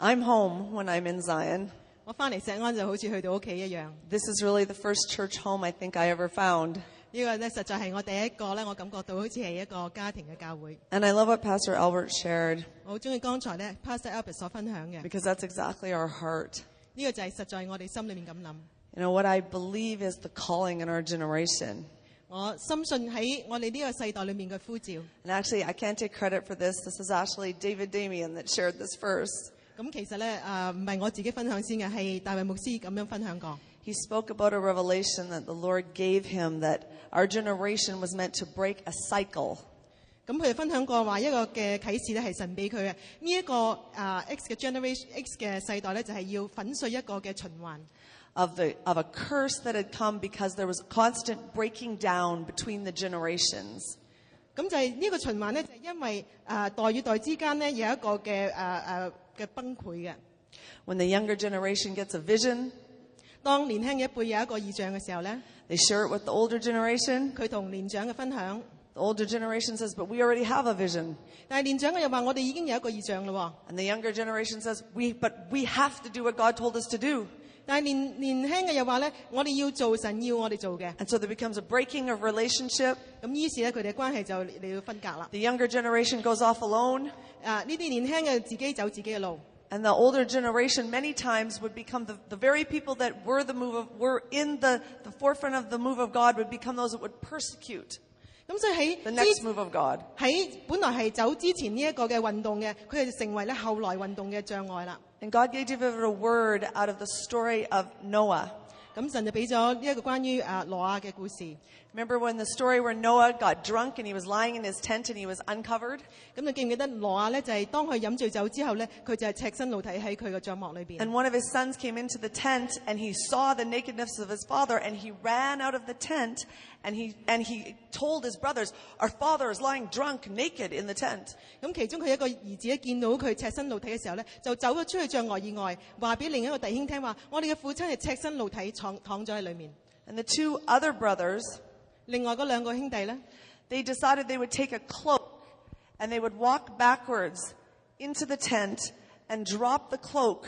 I'm home when I'm in Zion. 我翻嚟錫安就好似去到屋企一樣。 This is really the first church home I think I ever found. 呢個咧實在係我第一個咧，我感覺到好似係一個家庭嘅教會。 And I love what Pastor Albert shared 我好中意剛才咧 Pastor Albert 所分享嘅， because that's exactly our heart. 呢個就係實在我哋心裏面咁諗。 You know, what I believe is the calling in our generation. 我深信喺我哋呢個世代裏面嘅呼召。 And actually, I can't take credit for this. This is actually David Damien that shared this verse. 咁其實咧唔係我自己分享先嘅，係大衛牧師咁樣分享過。 He spoke about a revelation that the Lord gave him that our generation was meant to break a cycle. 咁佢哋分享過話一個嘅啟示咧係神俾佢嘅，呢一個X 嘅 generation X 嘅世代咧就係要粉碎一個嘅循環。 Of a curse that had come because there was constant breaking down between the generations. 咁就係呢個循環咧，就係因為代與代之間咧有一個嘅崩潰嘅。 When the younger generation gets a vision, 當年輕嘅一輩有一個異象嘅時候咧， they share it with the older generation. 佢同年長嘅分享。 The older generation says, but we already have a vision. 但係年長嘅又話我哋已經有一個異象咯。 And the younger generation says, but we have to do what God told us to do. 但係年輕嘅又話咧，我哋要做神要我哋做嘅。 And so there becomes a breaking of relationship. 咁於是咧，佢哋嘅關係就嚟到分隔啦。 The younger generation goes off alone. 呢啲年輕嘅自己走自己嘅路。 And the older generation many times would become the very people that were in the forefront of the move of God would become those that would persecute 咁所以 the next move of God. 喺本來係走之前呢一個嘅運動嘅，佢哋就成為咧後來運動嘅障礙啦。 And God gave David a word out of the story of Noah. 咁神就俾咗呢一個關於挪亞嘅故事。 Remember when the story where Noah got drunk and he was lying in his tent and he was uncovered? 咁你記唔記得挪亞咧就係當佢飲醉酒之後咧，佢就係赤身露體喺佢嘅帳幕裏邊。 And one of his sons came into the tent and he saw the nakedness of his father and he ran out of the tent and he told his brothers, our father is lying drunk naked in the tent. 咁其中佢一個兒子一見到佢赤身露體嘅時候咧，就走咗出去帳幕以外，話俾另一個弟兄聽話：我哋嘅父親係赤身露體躺咗喺裏面。 And the two other brothers, 另外嗰兩個兄弟咧 they decided they would take a cloak and they would walk backwards into the tent and drop the cloak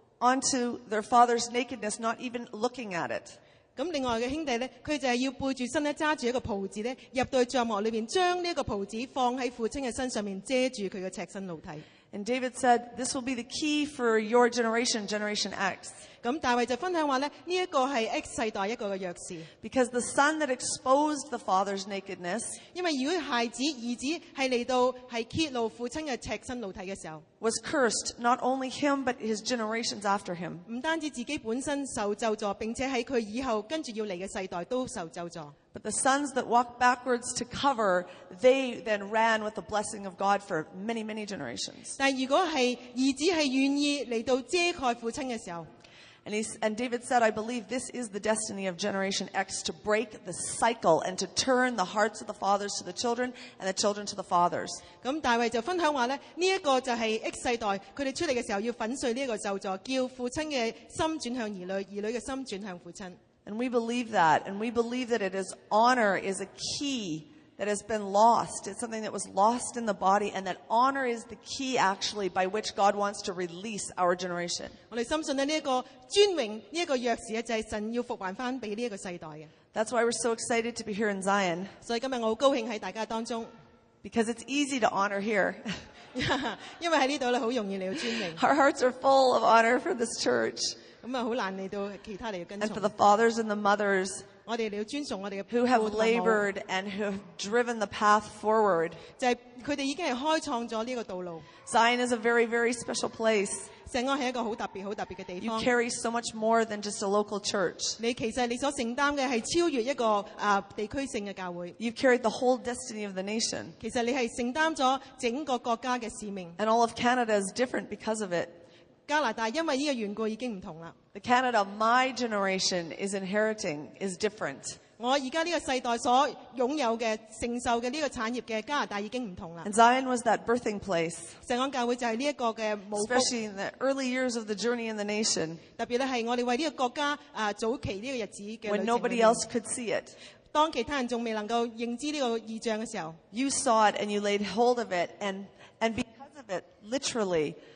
onto their father's nakedness, not even looking at it. 咁另外嘅兄弟咧，佢就係要背住身咧，揸住一個袍子咧，入到去帳幕裏邊，將呢一個袍子放喺父親嘅身上面，遮住佢嘅赤身露體。 And David said, this will be the key for your generation, Generation X. 咁大衛就分享話咧，呢一個係 X 世代一個嘅鑰匙。 Because the son that exposed the father's nakedness 因為如果兒子係嚟到係揭露父親嘅赤身露體嘅時候， was cursed, not only him, but his generations after him. 唔單止自己本身受咒詛，並且喺佢以後跟住要嚟嘅世代都受咒詛。 But the sons that walked backwards to cover, they then ran with the blessing of God for many, many generations. 但係如果係兒子係願意嚟到遮蓋父親嘅時候， And David said, I believe this is the destiny of Generation X, to break the cycle and to turn the hearts of the fathers to the children and the children to the fathers. 咁大衛就分享話咧，呢一個就係 X 世代，佢哋出嚟嘅時候要粉碎呢一個咒詛，叫父親嘅心轉向兒女，兒女嘅心轉向父親。 And we believe that. And we believe that honor is a key that has been lost. It's something that was lost in the body, and that honor is the key actually by which God wants to release our generation. 我哋深信咧呢一個尊榮呢一個鑰匙咧，就係神要復還翻俾呢一個世代嘅。 That's why we're so excited to be here in Zion, 所以今日我好高興喺大家當中， because it's easy to honor here. 因為喺呢度咧好容易嚟到尊榮。 Our hearts are full of honor for this church 咁啊好難嚟到其他嚟到跟 and for 從。 the fathers and the mothers 我哋嚟到尊崇我哋嘅 who have 父同母， labored and who have driven the path forward. 就係佢哋已經係開創咗呢個道路。 Zion is a very, very special place. 錫安係一個好特別嘅地 You 方。 carry so much more than just a local church. 其實你所承擔嘅係超越一個地區性嘅教會。 You've carried the whole destiny of the nation. 其實你係承擔咗整個國家嘅使命。 And all of Canada is different because of it. 加拿大因為呢個緣故已經唔同啦。 The Canada my generation is inheriting is different. 我而家呢個世代所擁有嘅承受嘅呢個產業嘅加拿大已經唔同啦。 And Zion was that birthing place, 錫安教會就係呢一個嘅母福， especially in the early years of the journey in the nation, 特別咧係我哋為呢個國家早期呢個日子嘅 when 旅程裏 nobody 面 else could see it. 當其他人仲未能夠認知呢個異象嘅時候， You saw it and you laid hold of it, and because of it, literally,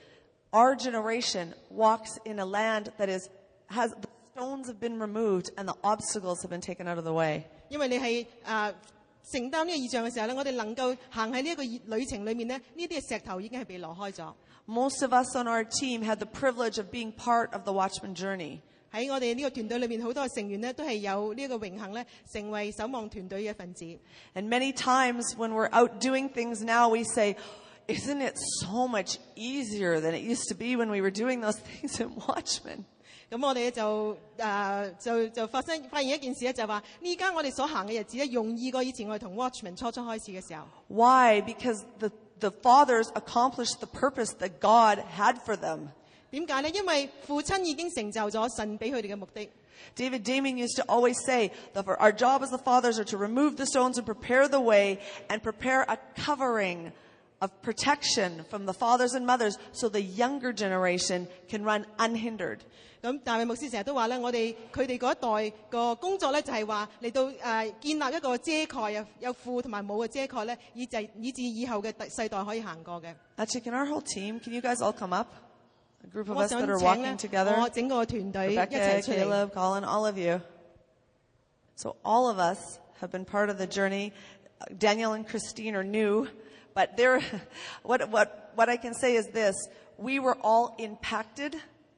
our generation walks in a land that has the stones have been removed and the obstacles have been taken out of the way. 因為你係承擔呢個異象嘅時候咧，我哋能夠行喺呢一個旅程裏面咧，呢啲嘅石頭已經係被挪開咗。 Most of us on our team had the privilege of being part of the Watchman journey. 喺我哋呢個團隊裏面，好多嘅成員咧都係有呢一個榮幸咧，成為守望團隊嘅一份子。 And many times when we're out doing things now, we say, isn't it so much easier than it used to be when we were doing those things in Watchman? 咁我哋就發現一件事咧，就係話呢家我哋所行嘅日子咧，容易過以前我哋同 Watchman 初開始嘅時候。 Why? Because the fathers accomplished the purpose that God had for them. 點解呢？因為父親已經成就咗神俾佢哋嘅目的。 David Damien used to always say that our job as the fathers are to remove the stones and prepare the way and prepare a covering of protection from the fathers and mothers so the younger generation can run unhindered. 咁大衛牧師成日都話咧，佢哋嗰一代個工作咧就係話嚟到建立一個遮蓋有父同埋母嘅遮蓋咧，以至以後嘅世代可以行過嘅。 Actually, can our whole team, can you guys all come up? A group of us that are walking together. 我整個團隊一 Rebecca, 齊出嚟。 Caleb, Colin, all of you. So all of us have been part of the journey. Daniel and Christine are new, but what I can say is this: we were all impacted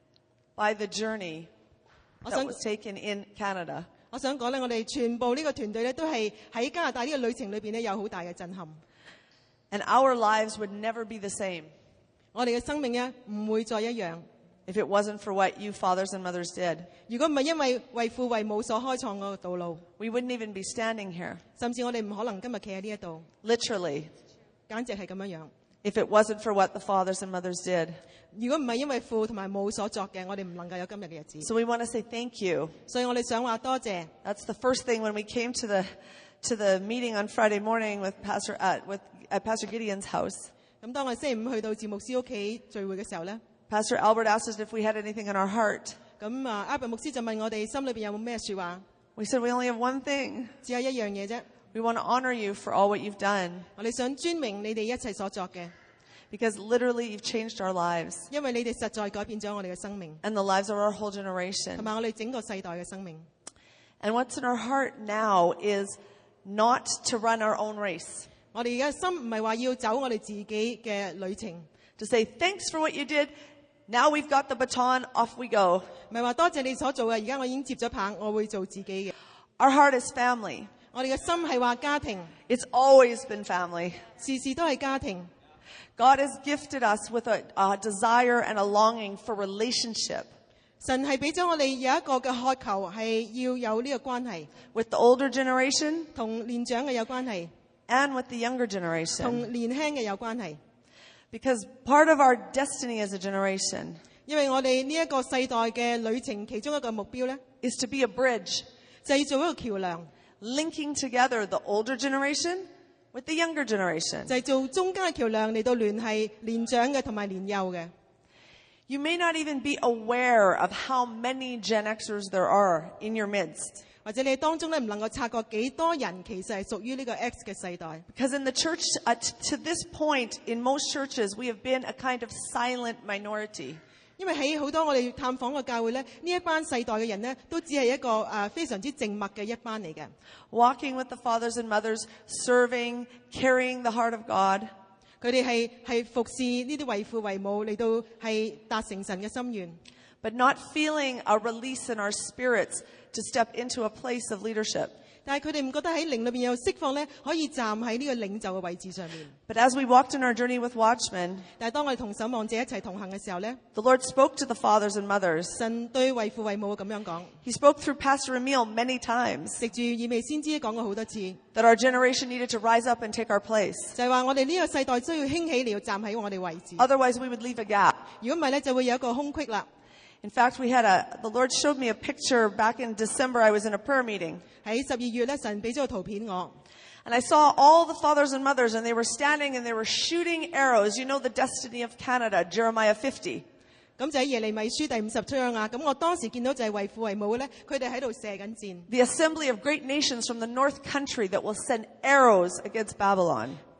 by the journey that was taken in Canada. 我想講咧，我哋全部呢個團隊咧都係喺加拿大呢個旅程裏邊咧有好大嘅震撼。 And our lives would never be the same 我哋嘅生命咧唔會再一樣。 if it wasn't for what you fathers and mothers did. 如果唔係因為為父為母所開創個道路， We wouldn't even be standing here. 甚至我哋唔可能今日企喺呢一度， Literally, 簡直係咁樣樣。 if it wasn't for what the fathers and mothers did. 如果唔係因為父同埋母所作嘅，我哋唔能夠有今日嘅日子。 So we want to say thank you. 所以我哋想話多謝。 That's the first thing when we came to the meeting on Friday morning with at Pastor Gideon's house. 咁當我哋星期五去到趙牧師屋企聚會嘅時候咧， Pastor Albert asked us if we had anything in our heart. 咁阿伯牧師就問我哋心裏邊有冇咩説話？ We said we only have one thing. 只係一樣嘢啫。 We want to honor you for all what you've done 我哋想尊榮你哋一切所作嘅， because literally you've changed our lives 因為你哋實在改變咗我哋嘅生命， and the lives of our whole 同 generation. 埋我哋整個世代嘅生命。 And what's in our heart now is not to run our own race. 我哋而家心唔係話要走我哋自己嘅旅程， To say thanks for what you did. Now we've got the baton, off we go. 唔係話多謝你所做嘅，而家我已經接咗棒，我會做自己嘅。 Our heart is family. 我哋嘅心係話家庭， It's always been family. 事事都係家庭。 God has gifted us with a desire and a longing for relationship 神係俾咗我哋有一個嘅渴求，係要有呢個關係， with the older generation 同年長嘅有關係， and with the younger generation. 同年輕嘅有關係。 Because part of our destiny as a generation 因為我哋呢一個世代嘅旅程，其中一個目標咧， is to be a bridge 就係要做一個橋梁， linking together the older generation with the younger generation. 就係做中間嘅橋梁嚟到聯繫年長嘅同埋年幼嘅。 You may not even be aware of how many Gen Xers there are in your midst. 或者你當中咧唔能夠察覺幾多人其實係屬於呢個 X 嘅世代。 Because in the church, to this point, in most churches, we have been a kind of silent minority. 因為喺好多我哋探訪嘅教會咧，呢一班世代嘅人咧，都只係一個非常之靜默嘅一班嚟嘅。 Walking with the fathers and mothers, serving, carrying the heart of God. 佢哋係服侍呢啲為父為母嚟到係達成神嘅心願， But not feeling a release in our spirits to step into a place of leadership. 但係佢哋唔覺得喺靈裏邊有釋放咧，可以站喺呢個領袖嘅位置上面。 But as we walked in our journey with Watchmen, 但係當我哋同守望者一齊同行嘅時候咧， the Lord spoke to the fathers and mothers. 神對為父為母咁樣講， He spoke through Pastor Emil many times 藉住以未先知講過好多次， that our generation needed to rise up and take our place. 就係話我哋呢個世代需要興起嚟要站喺我哋位置。 Otherwise, we would leave a gap. 如果唔係咧，就會有一個空隙啦。 In fact, the Lord showed me a picture back in December. I was in a prayer meeting. 喺12月咧，神俾咗個圖片我， And I saw all the fathers and mothers, and they were standing and they were shooting arrows. You know the destiny of Canada, Jeremiah 50. 咁就喺耶利米書第50章啊。咁我當時見到就係為父為母咧，佢哋喺度射緊箭， The assembly of great nations from the north country that will send arrows against Babylon.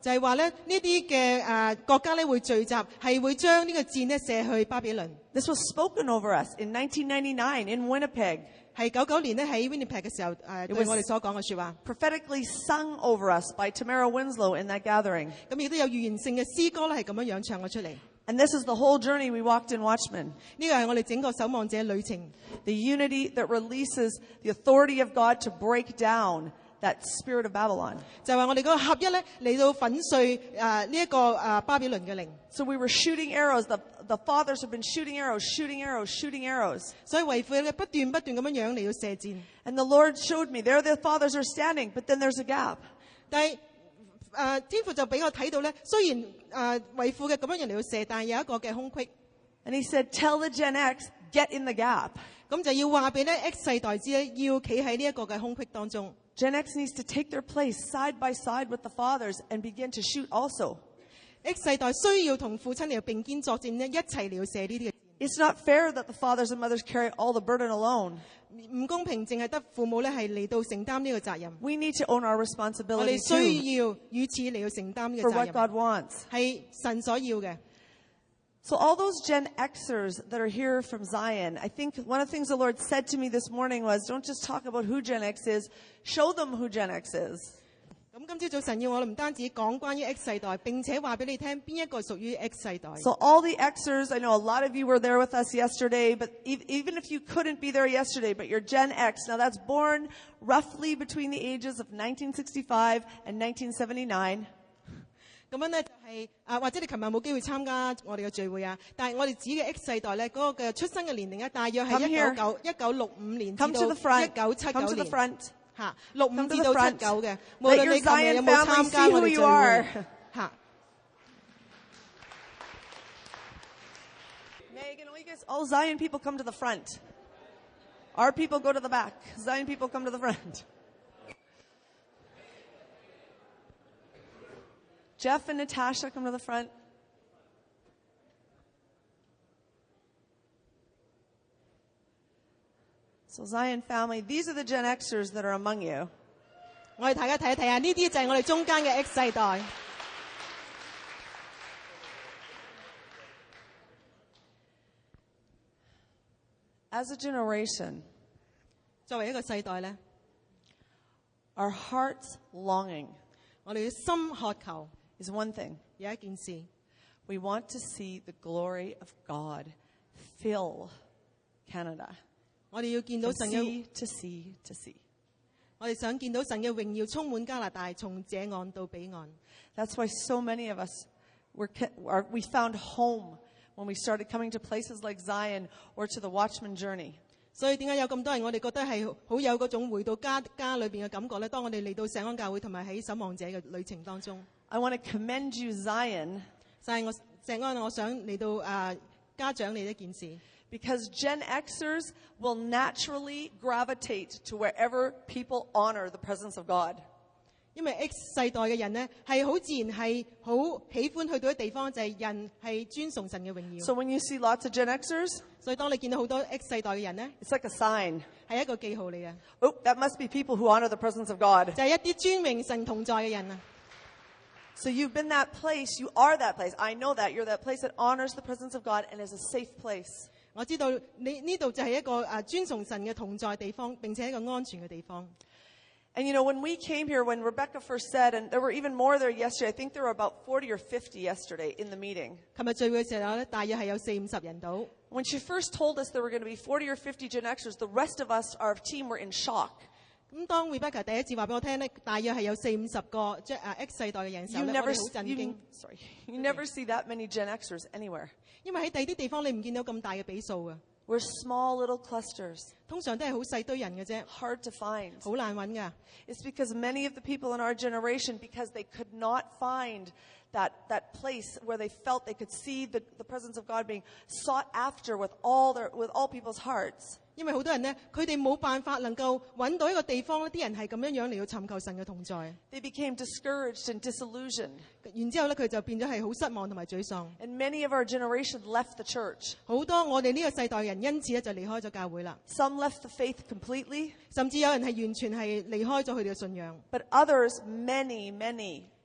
就係話咧呢啲嘅國家咧會聚集，係會將呢個箭咧射去巴比倫。 This was spoken over us in 1999 in Winnipeg. 係99年咧喺 Winnipeg 嘅時候對我哋所講嘅説話。 Prophetically sung over us by Tamara Winslow in that gathering. 咁亦都有預言性嘅詩歌咧係咁樣唱咗出嚟。 And this is the whole journey we walked in Watchmen. 呢個係我哋整個守望者旅程。 The unity that releases the authority of God to break down that spirit of Babylon. 就係話我哋嗰個合一咧嚟到粉碎呢一個巴比倫嘅靈。 So we were shooting arrows. The fathers have been shooting arrows, shooting arrows, shooting arrows. 所以為父咧不斷咁樣嚟到射箭。 And the Lord showed me, there the fathers are standing, but then there's a gap. 但係天父就俾我睇到咧，雖然為父嘅咁樣嚟到射，但係有一個嘅空隙。 And he said, tell the Gen X, get in the gap. 咁就要話俾咧 X 世代知咧，要企喺呢一個嘅空隙當中。 Gen X needs to take their place side by side with the fathers and begin to shoot also. X 世代需要同父親嚟到並肩作戰咧，一齊嚟到射呢啲嘅。 It's not fair that the fathers and mothers carry all the burden alone. 唔公平，淨係得父母咧係嚟到承擔呢個責任。 We need to own our 我 responsibility 哋 too 需要與此嚟到承擔呢 for 個責 what 任， God wants. 係神所要嘅。 So all those Gen Xers that are here from Zion, I think one of the things the Lord said to me this morning was, don't just talk about who Gen X is, show them who Gen X is. 咁今朝早神要我哋唔單止講關於 X 世代，並且話俾你聽邊一個屬於 X 世代。 So all the Xers, I know a lot of you were there with us yesterday, but even if you couldn't be there yesterday, but you're Gen X, now that's born roughly between the ages of 1965 and 1979. 咁樣咧就係或者你琴日冇機會參加我哋嘅聚會啊，但係我哋指嘅 X 世代咧，嗰個嘅出生嘅年齡咧，大約係 Come here. 1965年至 Come 到 to the front. 1979 Come to the 年 front. 嚇，65 Come to 至 the 到 front. 79嘅，無 Let 論 your 你琴日有 Zion 冇 family 參加 see 我 who 哋 you 聚 are. 會嚇。 Megan, will you guys, all Zion people come to the front. Our people go to the back. Zion people come to the front. Jeff and Natasha come to the front. So Zion family, these are the Gen Xers that are among you. 我哋大家睇一睇啊，呢啲就係我哋中間嘅 X 世代。 As a generation, 作為一個世代咧， our heart's longing 我哋嘅心渴求 is one thing. 有一件事， We want to see the glory of God fill Canada. 我哋要見到 From 神嘅， sea to sea to sea. 我哋想見到神嘅榮耀充滿加拿大，從這岸到彼岸。 That's why so many of us we found home when we started coming to places like Zion or to the Watchman journey. 所以點解有咁多人我哋覺得係好有嗰種回到家裏邊嘅感覺咧？當我哋嚟到聖安教會同埋喺守望者嘅旅程當中， I want to commend you, Zion, 就係我聖安，我想嚟到家長你一件事。 because Gen Xers will naturally gravitate to wherever people honor the presence of God. 因為 X 世代嘅人呢，係好自然係好喜歡去到啲地方，就係人係尊崇神嘅榮耀。 So when you see lots of Gen Xers, 所以當你見到好多 X 世代嘅人呢， it's like a sign. 係一個記號嚟嘅， Oh, that must be people who honor the presence of God. 就係一啲尊榮神同在嘅人啊。 So you've been that place, you are that place. I know that. You're that place that honors the presence of God and is a safe place. 我知道你呢度就係一個尊崇神嘅同在地方，並且一個安全嘅地方。 And you know, when we came here, when Rebecca first said, and there were even more there yesterday, I think there were about 40 or 50 yesterday in the meeting. 琴日聚會嘅時候咧，大約係有40-50人到。 When she first told us there were going to be 40 or 50 Gen Xers, the rest of us, our team, were in shock. 咁當 Rebecca 第一次話俾我聽咧，大約係有40-50個即係X 世代嘅人時候 You 咧，我 never, 哋好震驚， you never see that many Gen Xers anywhere. 因為喺第二啲地方你唔見到咁大嘅比數嘅， We're small little clusters, 通常都係好細堆人嘅啫， hard to find. 好難揾㗎。 It's because many of the people in our generation, because they could not find that place where they felt they could see the presence of God being sought after with all people's hearts. 因為好多人呢，佢哋冇辦法能夠揾到一個地方咧，啲人係咁樣嚟到尋求神嘅同在。 They became discouraged and disillusioned. 然之後咧，佢就變咗係好失望同埋沮喪。 And many of our generation left the church. 好多我哋呢個世代人因此咧就離開咗教會啦， Some left the faith completely, 甚至有人係完全係離開咗佢哋嘅信仰。 but others, many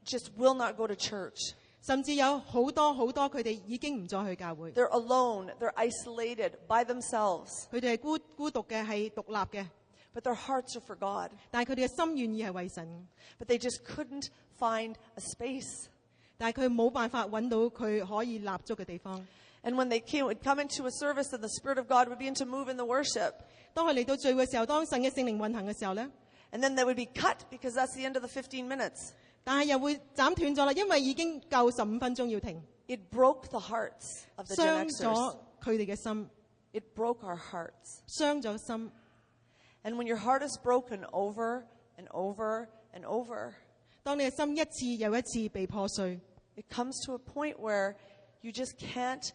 just will not go to church. 甚至有好多佢哋已經唔再去教會， They're alone. They're isolated by themselves. 佢哋係孤獨嘅，係獨立嘅， But their hearts are for God. 但係佢哋嘅心願意係為神， But they just couldn't find a space. 但係佢冇辦法揾到佢可以立足嘅地方。 And when they would come into a service and the Spirit of God would begin to move in the worship, 當佢嚟到聚會嘅時候，當神嘅聖靈運行嘅時候咧， and then they would be cut because that's the end of the 15 minutes. 但係又會斬斷咗啦，因為已經夠15分鐘要停， It broke the hearts of the Gen 傷 Xers. 咗佢哋嘅心， It broke our hearts. 傷咗心。 And when your heart is broken over and over and over, 當你嘅心一次又一次被破碎， it comes to a point where you just can't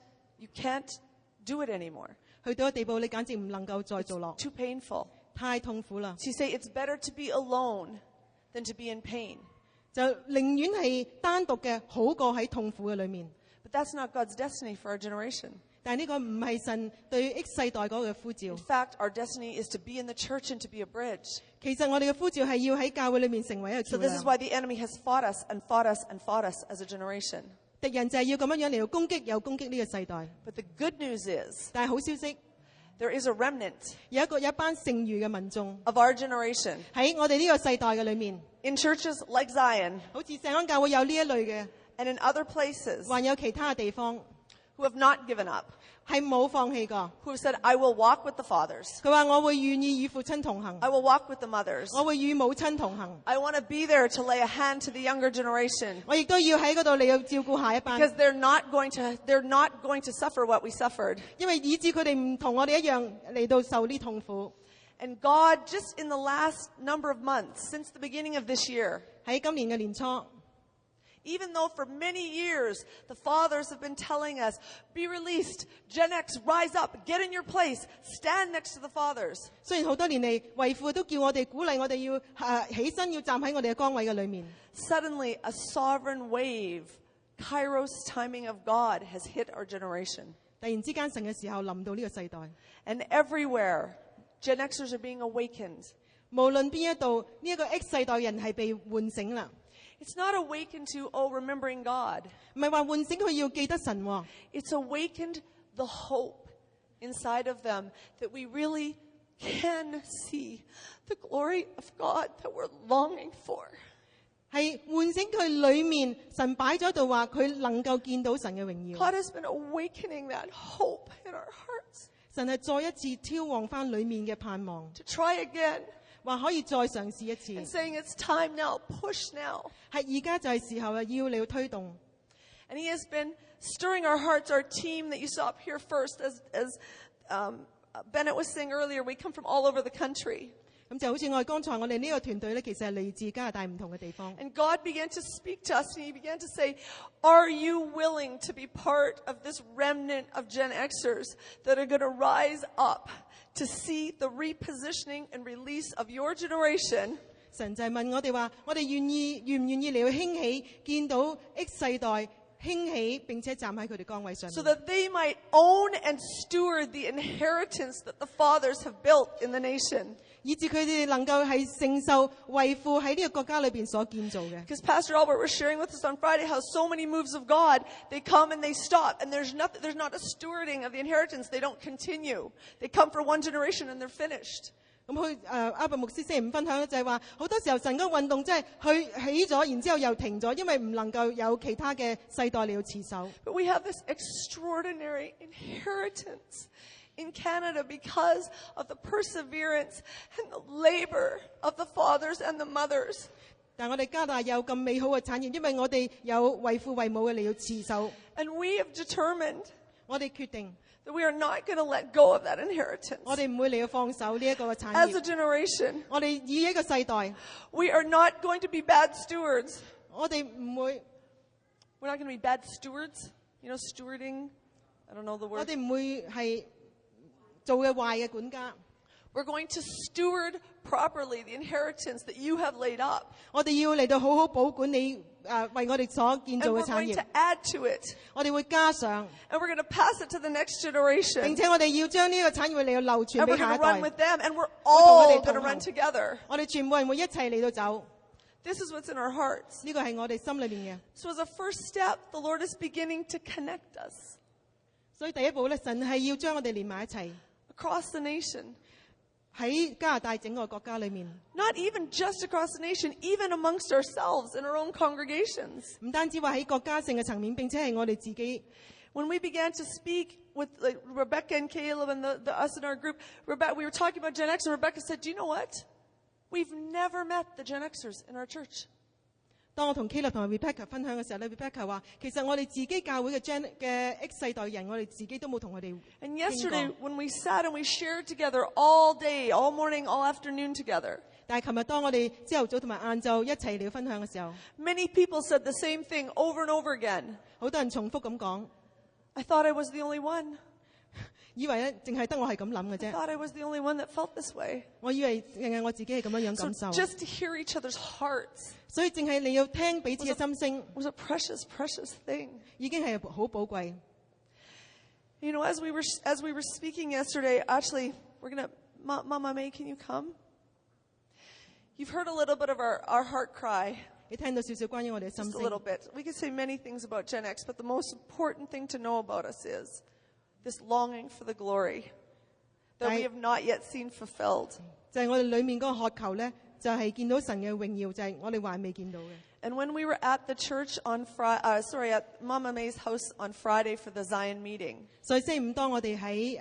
do it anymore. 去到一個地步，你簡直唔能夠再做落， Too painful. 太痛苦啦， So you say it's better to be alone than to be in pain. 就寧願係單獨嘅，好過喺痛苦嘅裏面。 But that's not God's destiny for our generation. 但係呢個唔係神對 X 世代嗰個嘅呼召 In。fact, our destiny is to be in the church and to be a bridge. 其實我哋嘅呼召係要喺教會裏面成為一個 So 橋 this is 樑。 why the enemy has fought us and fought us and fought us as a generation. 敵人就係要咁樣嚟到攻擊，又攻擊呢個世代。 But the good news is 但係好消息， there is a remnant 有一班剩餘嘅民眾 of our generation 喺我哋呢個世代嘅裏面， in churches like Zion 好似聖安教會有呢一類嘅， and in other places 還有其他嘅地方 who have not given up, 係冇放棄過。 who have said, I will walk with the fathers. 佢話我會願意與父親同行， I will walk with the mothers. 我會與母親同行， I want to be there to lay a hand to the younger generation 我亦都要喺嗰度嚟到照顧下一班， because they're not going to suffer what we suffered. 因為以致佢哋唔同我哋一樣嚟到受呢痛苦。 And God, just in the last number of months, since the beginning of this year, 喺今年嘅年初， even though for many years the fathers have been telling us, be released, Gen X, rise up, get in your place, stand next to the fathers. 雖然好多年嚟為父都叫我哋鼓勵我哋要起身，要站喺我哋嘅崗位嘅裏面， Suddenly, a sovereign wave, Kairos timing of God, has hit our generation. 突然之間神嘅時候臨到呢個世代， And everywhere, Gen Xers are being awakened. 無論邊一度呢一個 X 世代人係被喚醒啦， It's not awakened to, remembering God. 唔係話喚醒佢要記得神喎， It's awakened the hope inside of them that we really can see the glory of God that we're longing for. 係喚醒佢裏面神擺咗喺度話佢能夠見到神嘅榮耀。 God has been awakening that hope in our hearts 神係再一次挑旺翻裏面嘅盼望， to try again 話可以再嘗試一 and 次， saying it's time now, push now. 係而家就係時候啦，要你要推動。 And He has been stirring our hearts, our team that you saw up here first, as Bennett was saying earlier, we come from all over the country. 咁就好似我哋剛才我哋呢個團隊咧，其實係嚟自加拿大唔同嘅地方。 And God began to speak to us and He began to say, are you willing to be part of this remnant of Gen Xers that are going to rise up to see the repositioning and release of your generation? 神就係問我哋話：我哋願唔願意嚟去興起，見到 X 世代興起並且站喺佢哋崗位上面 So that they might own and steward the inheritance that the fathers have built in the nation. 以致佢哋能夠係承受為父喺呢個國家裏邊所建造嘅。 Because Pastor Albert was sharing with us on Friday how so many moves of God, they come and they stop. And there's not a stewarding of the inheritance. They don't continue. They come for one generation and they're finished. 咁佢阿伯牧師星期五分享咧就係話，好多時候神嗰個運動即係佢起咗，然之後又停咗，因為唔能夠有其他嘅世代嚟到持守。 But we have this extraordinary inheritance in Canada because of the perseverance and the labor of the fathers and the mothers. 但我哋加拿大有咁美好嘅產業，因為我哋有為父為母嘅嚟到持守。 And we have determined 我哋決定， that we are not going to let go of that inheritance. 我哋唔會嚟到放手呢一個嘅產 As a 業。 generation, 我哋以一個世代， we are not going to be bad stewards. 我哋唔會， We're not going to be bad stewards. You know, stewarding. I don't know the 我 word. 哋唔會係做嘅壞嘅管家。 We're going to steward properly the inheritance that you have laid up. 我哋要嚟到好好保管你為我哋所建 And 造 we're 嘅產 going 業 to，add to it. 我哋會加上， And we're going to pass it to the next 並 generation. 且我哋要將呢個產業嚟到流傳 And 俾 we're 下 going 一 to run 代。 with them. And we're all We're going to going to run together. 我哋全部人會一齊嚟到走。 This is what's in our hearts. 呢個係我哋心裏面嘅。 So as a first step, the Lord is beginning to connect us 所以第一步咧，神係要將我哋連埋一齊， across the nation. 喺加拿大整個國家裏面， Not even just across the nation, even amongst ourselves in our own congregations. 唔單止話喺國家性嘅層面，並且係我哋自己。 When we began to speak with Rebecca and Caleb and the us in our group, Rebecca, we were talking about Gen X, and Rebecca said, "Do you know what? We've never met the Gen Xers in our church." 當我同 Caleb 同埋 Rebecca 分享嘅時候咧 ，Rebecca 話：其實我哋自己教會嘅 X 世代人，我哋自己都冇同佢哋 And 傾 yesterday, 過。 when we sat and we shared together all day, all morning, all afternoon together, 但係琴日當我哋朝頭早同埋晏晝一齊嚟分享嘅時候， many people said the same thing over and over again. 好多人重複咁講， I thought I was the only one. 以為咧淨係得我係咁諗嘅 I 啫。 thought I was the only one that felt this way. 我以為淨係我自己係咁樣 So 感受， just to hear each other's hearts 所以淨係你要聽彼此嘅心聲， was a precious, precious thing. 已經係好寶貴。 You know, as we were speaking yesterday, actually, we're gonna, Mama May, can you come? You've heard a little bit of our heart cry, 你聽到少少關於我哋嘅心 just a 聲 little。bit. We could say many things about Gen X, but the most important thing to know about us is this longing for the glory that we have not yet seen fulfilled. 就係我哋裏面嗰個渴求咧，就係見到神嘅榮耀，就係我哋還未見到嘅。 And when we were at the church on at Mama May's house on Friday for the Zion meeting, 所以星期五當我哋喺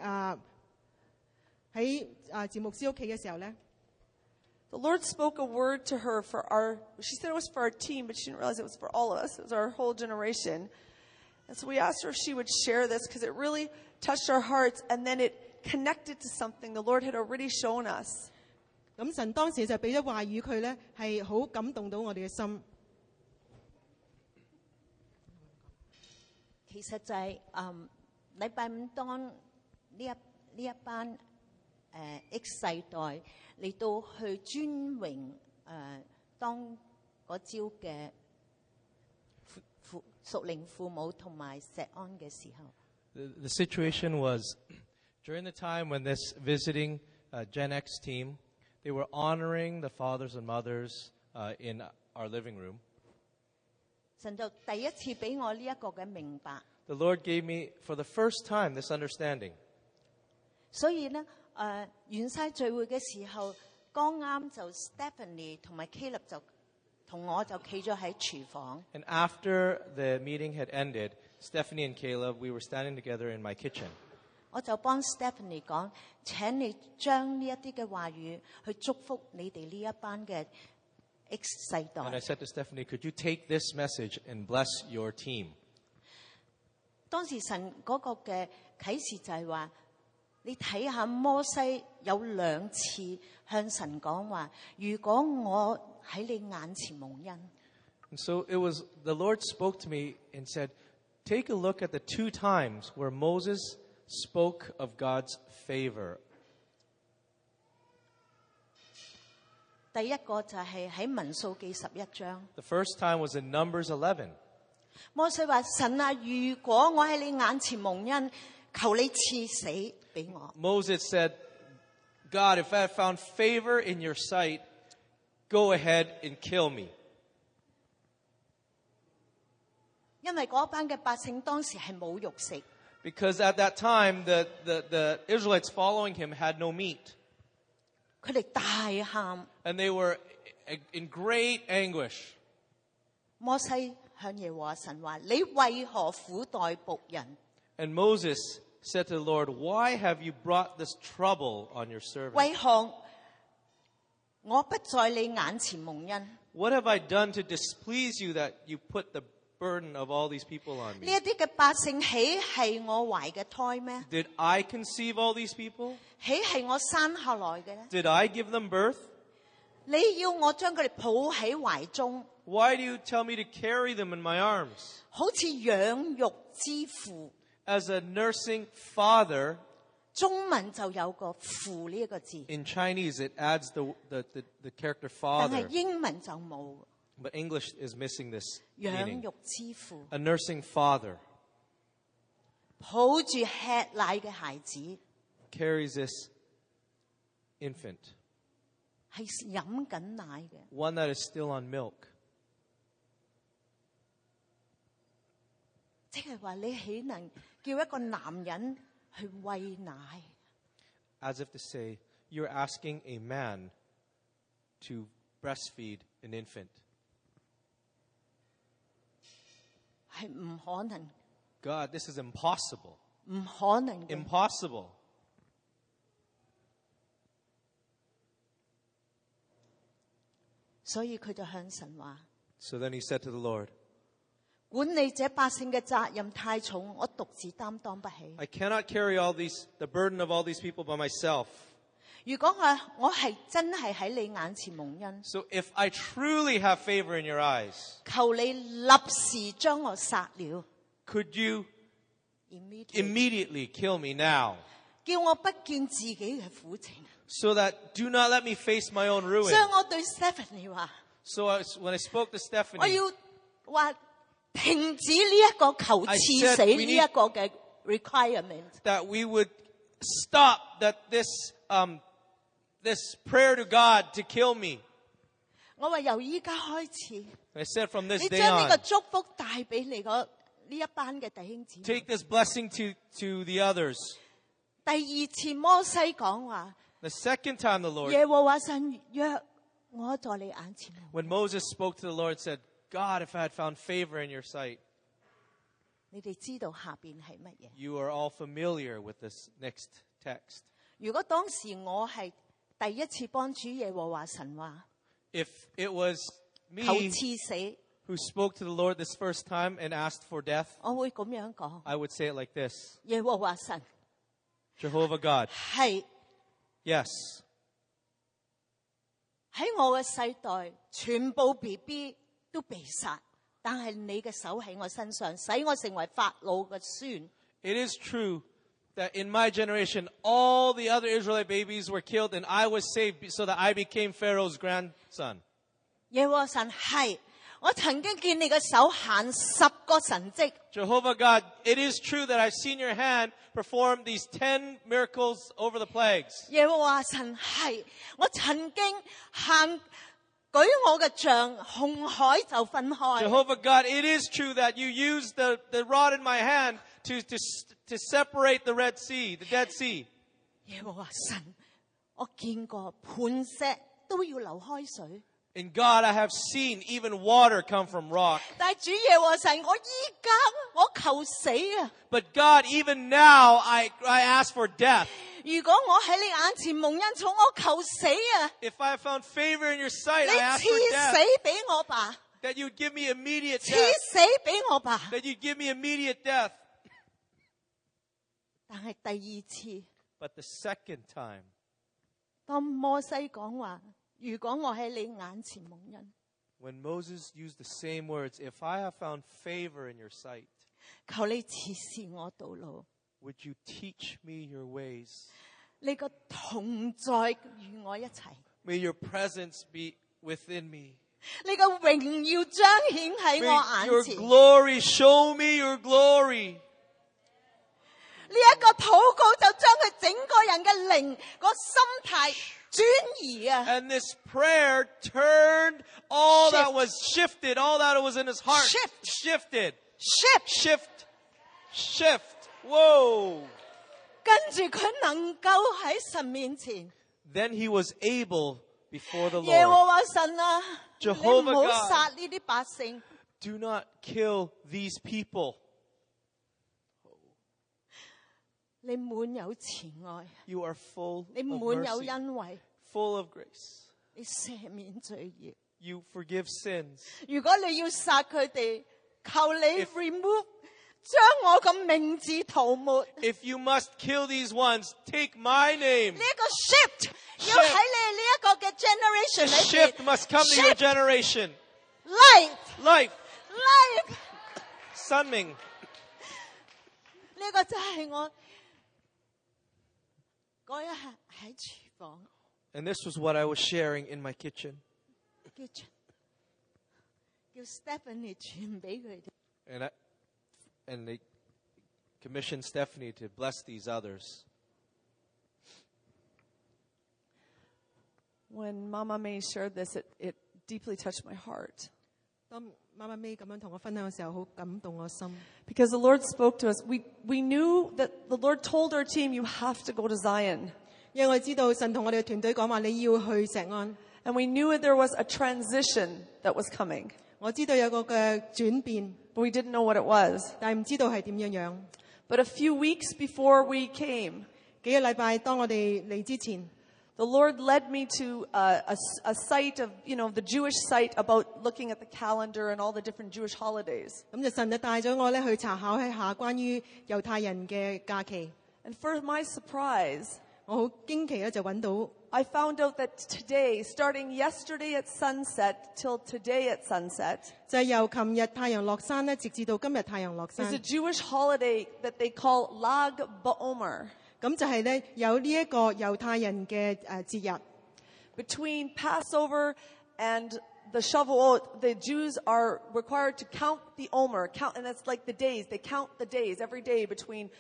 趙牧師屋企嘅時候咧， the Lord spoke a word to her she said it was for our team, but she didn't realize it was for all of us. It was our whole generation. And so we asked her if she would share this because it really touched our hearts and then it connected to something the Lord had already shown us. 咁神當時就俾咗話語佢咧，係好感動到我哋嘅心。 其實就係禮拜五當呢一班X 世代嚟到去尊榮當嗰朝嘅屬靈父母同埋石安嘅時候。 The situation was during the time when this visiting Gen X team, they were honoring the fathers and mothers in our living room. 神就第一次俾我呢一個嘅明白。 The Lord gave me, for the first time, this understanding. 所以咧，完晒聚會嘅時候，剛啱就 Stephanie 同埋 Caleb 就同我就企咗喺廚房。 And after the meeting had ended, Stephanie and Caleb, we were standing together in my kitchen. 我就幫 Stephanie 講：請你將呢一啲嘅話語去祝福你哋呢一班嘅 X 世 And I 代。 said to Stephanie, could you take this message and bless your team? 當時神嗰個嘅啟示就係話：你睇下摩西有2次向神講話，如果我喺你眼前蒙恩。 And so it was, the Lord spoke to me and said, take a look at the 2 times where Moses spoke of God's favor. 第一個就係喺民數記11章。 The first time was in Numbers 11. 摩西話：神啊，如果我喺你眼前蒙恩，求你賜死俾我。 Moses said, God, if I have found favor in your sight, go ahead and kill me. 因為嗰班嘅百姓當時係冇肉食， Because at that time, the Israelites following him had no meat. 佢哋大喊。 And they were in great anguish. 摩西向耶和華神話：你為何苦待僕人？ And Moses said to the Lord, why have you brought this trouble on your servant? 為何我不在你眼前蒙恩？ What have I done to displease you that you put the burden of all these people on 呢 me? 一啲嘅百姓豈係我懷嘅胎咩？ Did I conceive all these people? 豈係我生下來嘅咧？ Did I give them birth? 你要我將佢哋抱喺懷中， Why do you tell me to carry them in my arms? 好似養育之父。 As a nursing father, 中文就有個父呢一個字， in Chinese it adds the character 但係 father, 英文就冇 but English is missing this 養 meaning. 育之父， A nursing father 抱住吃奶嘅孩子， carries this infant. 係飲緊奶嘅。 one that is still on milk. 即係話你豈能叫一個男人去餵奶？ As if to say, you're asking a man to breastfeed an infant. 係唔可能， God, this is impossible. 唔可能嘅。 Impossible. 所以佢就向神話： So then he said to the Lord, 管理這百姓嘅責任太重，我獨自擔當不起。 I cannot carry the burden of all these people by myself. 如果我係真係喺你眼前蒙恩， So if I truly have favor in your eyes, 求你立時將我殺了。 could you Immediately immediately kill me now? 叫我不見自己嘅苦情。 So that do not let me face my own 所以 ruin. 我對 Stephanie 話： So when I spoke to 我 Stephanie, 要話停止呢一個求 I 刺 said 死 we 呢 need- 一個嘅 requirement。 that we would stop this prayer to God to kill me. 我話由依家開始， I said from this 你 day 將呢個 on, 祝福帶俾你呢一班嘅弟兄姊妹。 take this blessing to the others. 第二次摩西講話， The second time the Lord, 耶和華神若我在你眼前， when Moses spoke to the Lord, said, God, if I had found favor in your sight. 你哋知道下邊係乜嘢？ You are all familiar with this next text. 如果當時我係第一次幫主耶和華神話， If it was 求 me 刺死， who spoke to the Lord this first time and asked for death, 我會咁樣講： I would say it like this. 耶和華神 Jehovah God, 係 yes, 喺我嘅世代，全部 BB 都被殺，但係你嘅手喺我身上，使我成為法老嘅孫。 it is true that in my generation, all the other Israelite babies were killed and I was saved so that I became Pharaoh's grandson. 耶和華神係，我曾經見你嘅手行10個神蹟。 Jehovah God, it is true that I've seen your hand perform these 10 miracles over the plagues. 耶和華神係，我曾經舉我嘅杖，紅海就分開。 Jehovah God, it is true that you used the rod in my hand to separate the Red Sea, the Dead Sea. 耶和華神，我見過磐石都要流開水， And God, I have seen even water come from rock. 但係主耶和華神，我依家我求死啊！ But God, even now, I ask for death. 如果我喺你眼前蒙恩寵，我求死啊！ If I have found favor in your sight, 你 I ask 賜 for 死 death. 俾我吧， That you'd give me immediate 賜 death. 死俾我吧。 That you'd give me immediate death. 但係第二次， But the second time, 當摩西講話，如果我喺你眼前蒙恩， when Moses used the same words, if I have found favor in your sight, 求你指示我道路， would you teach me your ways? 你個同在與我一齊， May your presence be within me. 你個榮耀彰顯喺 May 我 your 眼前。 glory show me your glory. 呢一個禱告就將佢整個人嘅靈個心態轉移啊！ And this prayer turned all Shift. that was shifted, all that was in his heart. Shift. Shifted. shift， Shift. Whoa. 跟住佢能夠喺神面前， Then he was able before the 耶 Lord. 和華神啊，你 Jehovah 唔好 God. 殺呢啲百姓， Do not kill these people. 你滿有慈愛， You are full 你 of 滿有 mercy, 恩惠， full of grace. 你赦免罪孽。 You forgive sins. 如果你要殺佢哋，求你 If- remove 將我個名字塗抹。 If you must kill these ones, take my name. 呢一個 shift 要喺你呢一個嘅 generation 裏 Shift 邊 must come to your Shift. generation. life Life. life 生命. 呢個真係我嗰一刻喺廚房 And this was what I was sharing in my kitchen. 叫 Stephanie 傳俾佢哋。 And they commissioned Stephanie to bless these others. When Mama May shared this, it deeply touched my heart. 當媽媽咪咁樣同我分享嘅時候，好感動我心。 Because the Lord spoke to us. We knew that the Lord told our team, you have to go to Zion. 因為我哋知道神同我哋嘅團隊講話，你要去錫安。 And we knew that there was a transition that was coming. 我知道有個嘅轉變， But we didn't know what it was. 但係唔知道係點樣。 But a few weeks before we came, 幾個禮拜當我哋嚟之前， the Lord led me to a site of, the Jewish site about looking at the calendar and all the different Jewish holidays. 咁就神就帶咗我咧去查考一下關於猶太人嘅假期。 And for my surprise, 我好驚奇咧就揾到， I found out that today, starting yesterday at sunset till today at sunset, 就係由琴日太陽落山咧，直至到今日太陽落 is a 山。 Jewish holiday that they call Lag BaOmer. 咁就係咧有呢一個猶太人嘅節日。 Between Passover and the Shavuot, the Jews are required to count the Omer, and that's like the days. They count the days every day between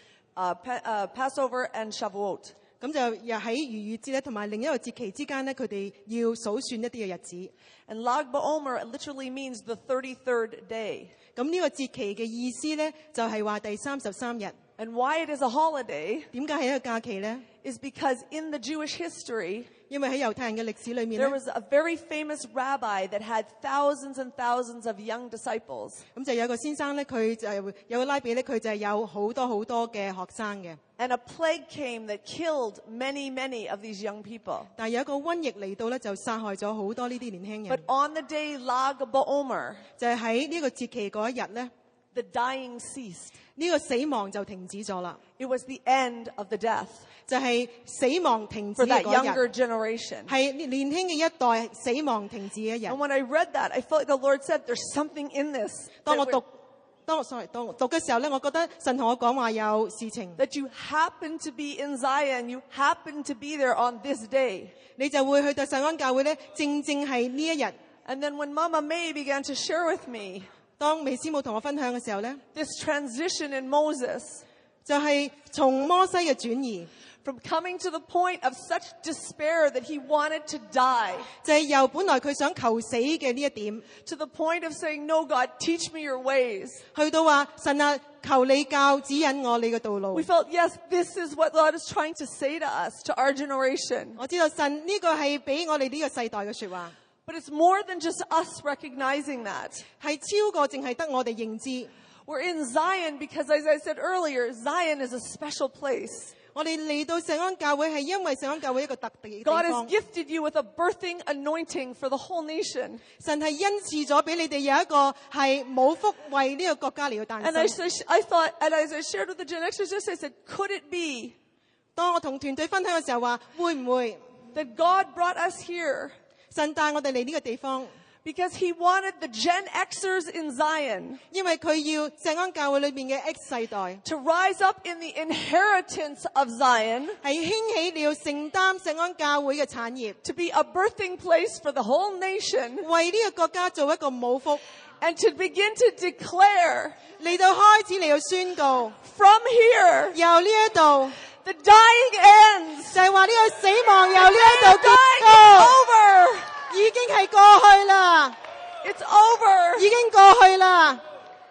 Passover and Shavuot. 咁就又喺逾越節咧，同埋另一個節期之間咧，佢哋要數算一啲嘅日子。 And Lag BaOmer literally means the 33rd day. 咁呢個節期嘅意思咧，就係話第33日。 And why it is a holiday 點解係一個假期咧？ is because in the Jewish history, 因為喺猶太人嘅歷史裏面 there 咧， was a very famous rabbi that had thousands and thousands of young disciples. 咁就有個先生咧，佢就係有個拉比咧，佢就係有好多嘅學生嘅。 And a plague came that killed many, many of these young people. 但係有一個瘟疫嚟到咧，就殺害咗好多呢啲年輕 But 人。 on the day Lag BaOmer, 就係喺呢個節期嗰一日咧， the dying ceased. 呢個死亡就停止咗啦。 It was the end of the death 就係死亡停止 for 嘅 that 嗰 younger 日， generation. 係年輕嘅一代死亡停止嘅一日 And。when I read that, I felt like the Lord said, there's something in this 當 that, 我讀嘅時候咧，我覺得神同我講話有事情， that you happen to be in Zion, you happen to be there on this day. 你就會去到錫安教會咧，正係呢一日。 And then when Mama May began to share with me 當美師母同我分享嘅時候咧， this transition in Moses 就係從摩西嘅轉移， from coming to the point of such despair that he wanted to die, 就係由本來佢想求死嘅呢一點， to the point of saying, no, God, teach me your ways. 去到話神啊，求你指引我你嘅道路 We。felt, yes, this is what God is trying to say to us, to our generation. 我知道神呢個係俾我哋呢個世代嘅說話， But it's more than just us recognizing that. 係超過淨係得我哋認知。 We're in Zion because, as I said earlier, Zion is a special place. 我哋嚟到錫安教會係因為錫安教會一個特別嘅地 God 方 has，gifted you with a birthing anointing for the whole nation. 神係恩賜咗俾你哋有一個係母福為呢個國家嚟到誕 And I 生。 thought, and as I shared with the Gen Xers yesterday, I said, could it be 當我同團隊分享嘅時候話，會唔會 that God brought us here 神帶我哋嚟呢個地方？ because he wanted the Gen Xers in Zion 因為佢要錫安教會裏面嘅 X 世代 to rise up in the inheritance of Zion, 係興起了承擔錫安教會嘅產業， to be a birthing place for the whole nation, 為呢個國家做一個母福， and to begin to declare 嚟到開始嚟到宣告， from here, 由呢一度 the dying ends. 就係話呢個死亡由呢一 The 度結 dying 束， is over. 已經係過去啦， It's over. 已經過去啦。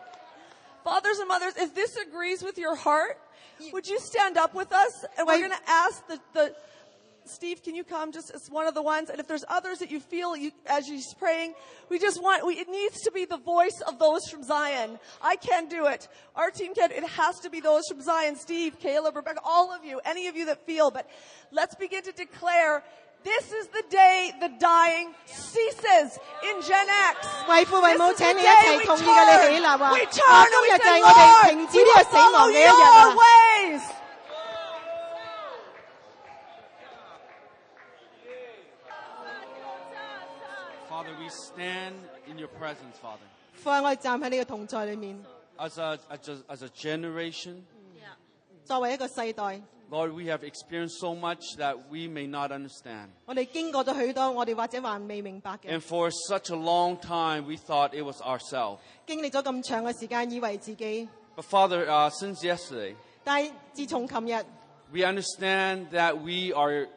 Fathers and mothers, if this agrees with your heart, would you stand up with us? And we're Wait. going to ask the Steve, can you come just as one of the ones? And if there's others that you feel as you're praying, it needs to be the voice of those from Zion. I can't do it. Our team can't. It has to be those from Zion. Steve, Caleb, Rebecca, all of you, any of you that feel. But let's begin to declare this is the day the dying ceases in Gen X. 為父為母， This is 請 the 你一 day 齊同意嘅你起立話， we 今 turn and 日 we 就 say, 係我哋 Lord, 停止 we 呢 will 個死亡 follow 嘅一日 your 啦。 ways. Father, we stand in your presence, Father. 父啊，我哋站喺你嘅同在裏面， As a generation, 作為一個世代， Lord, we have experienced so much that we may not understand. 我哋經過咗許多，我哋或者還未明白嘅， And for such a long time, we thought it was ourselves. 經歷咗咁長嘅時間，以為自己， But Father, since yesterday, 但係自從琴日， we understand that we are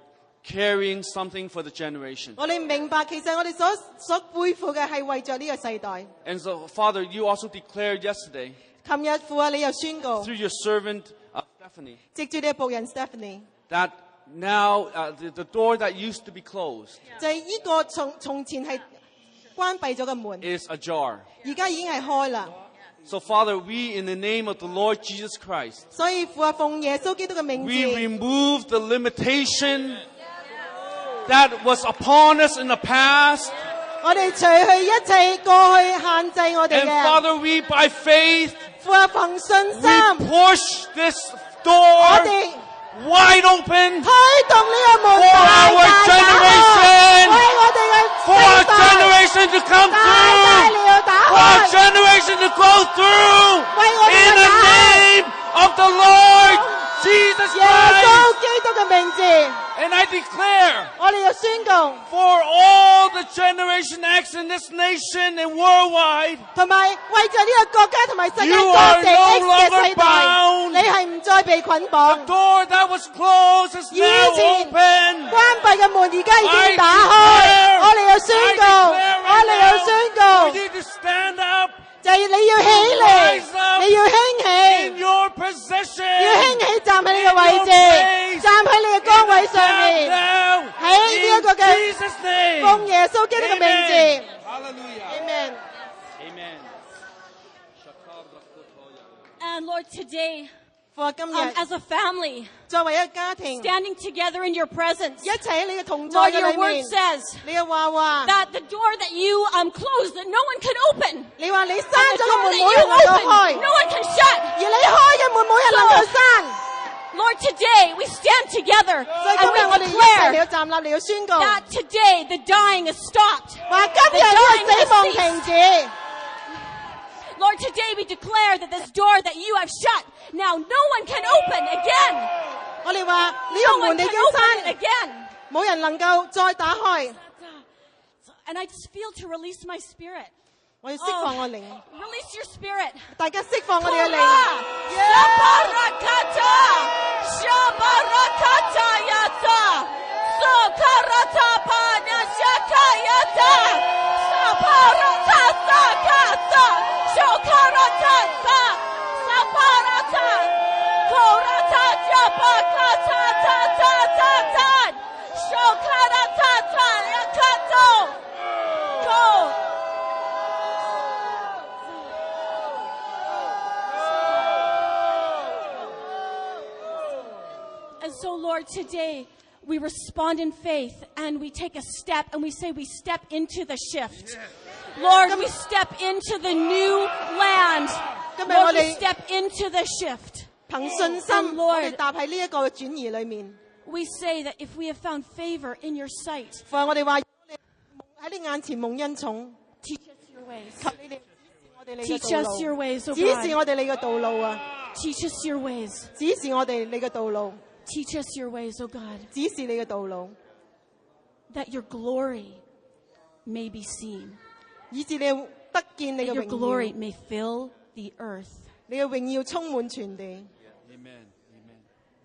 carrying something for the generation. 我哋明白，其實我哋所背負嘅係為着呢個世代。 And so, Father, you also declared yesterday 琴日父啊，你又宣告， through your servant Stephanie 藉住你嘅僕人 Stephanie， that now the door that used to be closed 就係呢個從前係關閉咗嘅門， is ajar. 而家已經係開啦。 So, Father, we, in the name of the Lord Jesus Christ, 所以父啊，奉耶穌基督嘅名 we 字， remove the limitation that was upon us in the past. 我哋除去一切過去限制我哋 And 嘅。 Father, we, by faith, 父啊，憑信心， we push this 我 door 哋 wide open 推動呢個門 for 大 our 大打 generation, 開，為我哋嘅 for our 世代 generation to come 大大 through, 了打 for our 開， generation to go through, 為我哋 in 嘅 the 打開。 name of the Lord Jesus 耶 Christ. 穌基督嘅名字， And I declare 我哋就宣告， for all the Generation X in this nation and worldwide, 同埋為着呢個國家同埋世界 You 各 are 地 no X 嘅 longer 世代， bound. 你係唔再被捆 the 綁。 door that was closed is 以 now 前 open. 關閉嘅門而家已 I 經打 declare, 開，我哋又宣告， I declare 我哋又 right 宣 now, 告 we，need to stand up 就係你要起嚟， Rise up 你要興 in 起， your position. 要興起站喺你嘅位 In your 置， place. 站喺你嘅崗位上 Stand 面， down 喺呢一個 in 嘅 Jesus' name. 奉耶穌基督嘅名 Amen. 字 Hallelujah. ，Amen。 Amen. And Lord, today, 父啊，今日 as a family, 作為一個家庭， standing together in your presence, 一齊喺你嘅同在 Lord, 嘅 your 裏 word 面， says 你嘅話 that the door that you closed, that no one can open. 你話你閂 The 咗 door 個門 that 冇 you 人能夠 open, 開， no one can shut. 而你開嘅門冇人能夠閂。 Lord, today we stand together 所以 and 今日我哋 we 一齊嚟 declare 到站立嚟到宣告， that today the dying is stopped. 話今日呢個死亡停止。 Lord, today we declare that this door that you have shut, now no one can open again. 我哋話呢 No 個 one 門你已 can 經 open it 閂， again. 冇人能夠再打開。 And I just feel to release my spirit. 我要釋放我靈， Release your spirit. 大家釋放我哋嘅靈。 Shabarakata, Shabarakata yata, Sokarata pana shakayata, Shabarata sakata, Shokarata sa, Sabarata, Korata jabakata ta ta ta ta, Shokarata ta yakato, Go. And so, Lord, today we respond in faith and we take a step and we say we step into the shift. Lord, we step into the new land. 今日 Lord, 我 we 哋 step into the shift. 憑信 And 心， Lord 我哋踏喺呢一個轉移裏面。 We say that if we have found favor in your sight, 父啊，我哋話喺你眼前蒙恩寵， teach us your ways. 求你哋指示我哋你嘅 Teach 道 us your 路， ways, oh 指示 God. 我哋你嘅道路啊， Teach us your ways. 指示我哋你嘅道路， Teach us your ways, oh God, 指示你嘅道路， that your glory may be seen, 以致你得見你 that 嘅 your 榮 glory 耀， may fill the earth. 你嘅榮耀充滿全地。 Amen. Amen.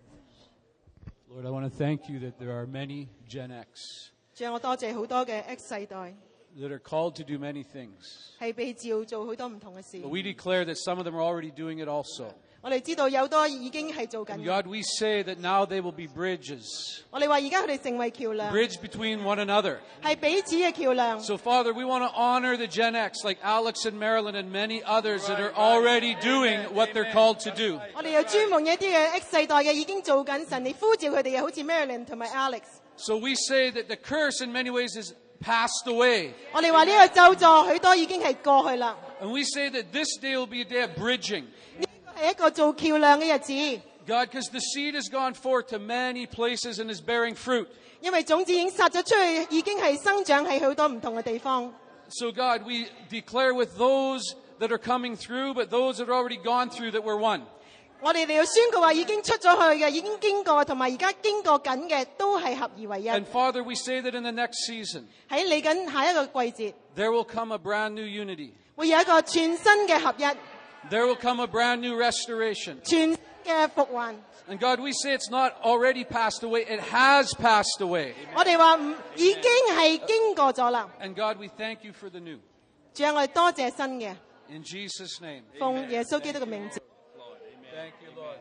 Lord, I want to thank you that there are many Gen X 主啊，我多謝好多嘅 X 世代 that are called to do many things. 係被召做好多唔同嘅事 But。we declare that some of them are already doing it also. 我哋知道有多已經係做 And 緊。 God, we say that now they will be bridges, 我哋話而家佢哋成為橋梁， bridge between one another. 係彼此嘅橋梁。 So, Father, we want to honor the Gen X like Alex and Marilyn and many others that are already doing what they're called to do. 我哋又專門一啲嘅 X 世代嘅已經做緊神，你呼召佢哋嘅，好似 Marilyn 同埋 Alex。 So we say that the curse in many ways is passed away. 我哋話呢個咒詛許多已經係過去啦， And we say that this day will be a day of bridging. 係一個做橋梁嘅日子。 God, because the seed has gone forth to many places and is bearing fruit. 因為種子已經撒咗出去，已經係生長喺好多唔同嘅地方。 So, God, we declare with those that are coming through, but those that are already gone through, that we're one. 我哋嚟到宣告話已經出咗去嘅，已經經過，同埋而家經過緊嘅，都係合而為一。 And Father, we say that in the next season, 喺嚟緊下一個季節， there will come a brand new unity. 會有一個全新嘅合一。 There will come a brand new restoration. 全嘅復還。 And God, we say it's not already passed away. It has passed away. 我哋話已經係經過咗啦。 And God, we thank you for the new. 主啊，我哋多謝新嘅， In Jesus' name. 奉耶穌基督嘅名字。 Thank you, Lord.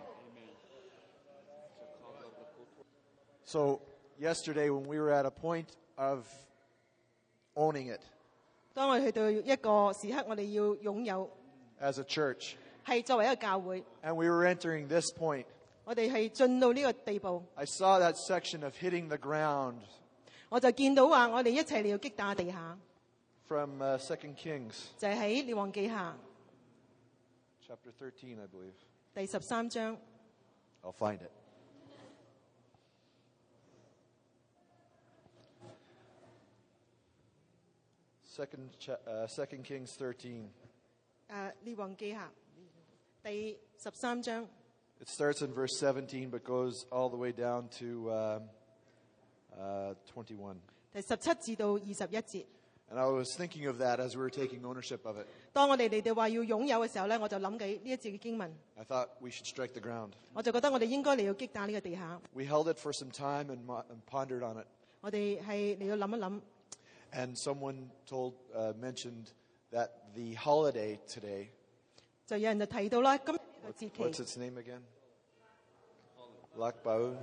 So yesterday when we were at a point of owning it 當我哋去到一個時刻，我哋要擁有， as a church, 係作為一個教會， and we were entering this point, 我哋係進到呢個地步， I saw that section of hitting the ground 我就見到話我哋一齊嚟要擊打地下， from 2 Kings 就係喺列王記下 chapter 13, I believe. 第13章。 I'll find it. Second Kings 13. 列王記下第13章， It starts in verse 17 but goes all the way down to 21. 第17至到21節。 And I was thinking of that as we were taking ownership of it. 當我哋嚟到話要擁有嘅時候咧，我就諗起呢一節嘅經文， I thought we should strike the ground. 我就覺得我哋應該嚟要擊打呢個地下， We held it for some time and pondered on it. 我哋係嚟要諗一諗。 And someone mentioned that the holiday today, 就有人就提到啦，今日呢個節 what's 期 its name again? Lak Baun.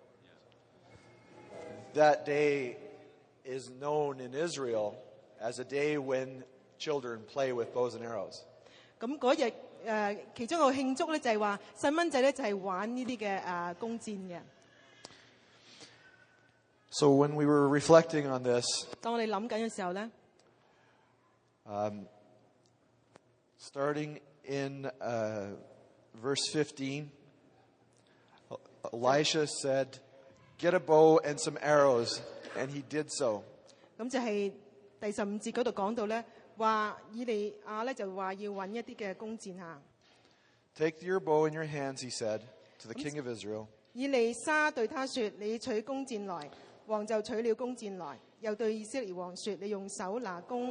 That day is known in Israel as a day when children play with bows and arrows. 咁嗰日其中一個慶祝咧就係話細蚊仔咧就係玩呢啲嘅弓箭嘅。 So when we were reflecting on this, 當我哋諗緊嘅時候咧， starting in verse 15, Elisha said, "Get a bow and some arrows," and he did so. 咁就係第15節嗰度講到咧，話以利亞咧就話要揾一啲嘅弓箭嚇。 Take your bow in your hands, he said to the king of Israel. 以利沙對他說：你取弓箭來。王就取了弓箭來，又對以色列王說：你用手拿弓。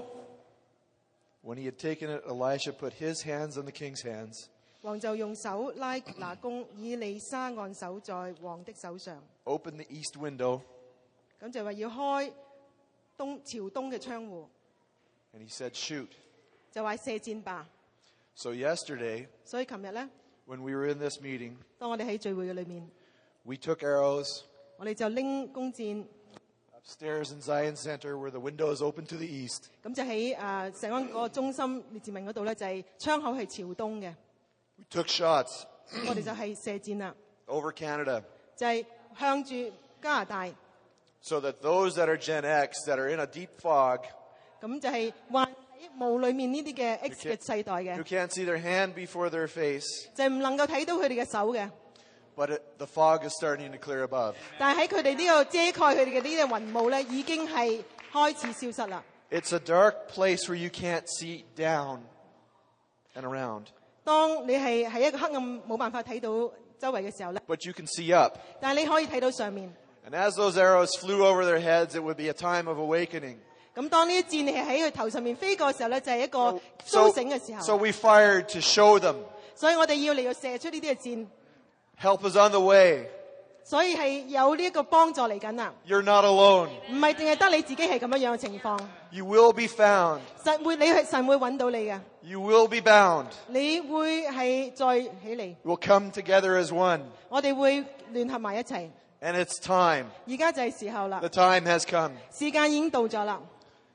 When he had taken it, Elisha put his hands on the king's hands. 王就用手拿弓，以利沙按手在王的手上。 Opened the east window, 咁就話要開朝東嘅窗戶， and he said, "Shoot." 就話射箭吧。 So yesterday, 所以琴日咧， when we were in this meeting, 當我哋喺聚會嘅裏面， we took arrows 我哋就拎弓箭， upstairs in Zion Center where the window is open to the east. 咁就喺石安嗰個中心列治文嗰度咧，就係窗口係朝東嘅。 We took shots 我哋就係射箭啦， over Canada 就係向住加拿大， so that those that are Gen X that are in a deep fog, 咁就係幻喺霧裏面呢啲嘅 X 嘅世代 you 嘅， can't see their hand before their face, 就係唔能夠睇到佢哋嘅手嘅。 but the fog is starting to clear above. 但係喺佢哋呢個遮蓋佢哋嘅呢啲雲霧咧，已經係開始消失啦。 It's a dark place where you can't see down and around, 當你係喺一個黑暗冇辦法睇到周圍嘅時候咧， but you can see up. 但係你可以睇到上面。 And as those arrows flew over their heads, it would be a time of awakening. 咁當呢啲箭係喺佢頭上面飛過嘅時候咧，就係一個蘇醒嘅時 So 候。 we fired to show them. 所以我哋要嚟到射出呢啲嘅箭， Help is on the way. 所以係有呢一個幫助嚟緊啦。 You're not alone. 唔係淨係得你自己係咁樣嘅情況， You will be found. 神會揾到你嘅， You will be bound. 你會係再起嚟， We'll come together as one. 我哋會聯合埋一齊。 And it's time. 而家就係時候啦 The，time has come. 時間已經到咗啦。